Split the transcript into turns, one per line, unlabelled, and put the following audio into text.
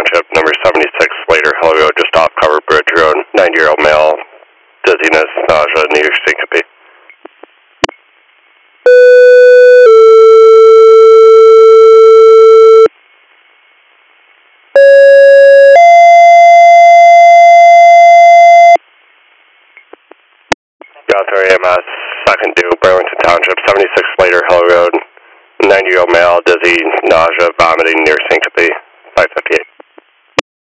Township, number 76, later Hill Road, just off Covered Bridge Road, 90-year-old male, dizziness, nausea, near syncope. Gotha EMS, second due, Burlington Township, 76, later Hill Road, 90-year-old male, dizzy, nausea, vomiting, near syncope.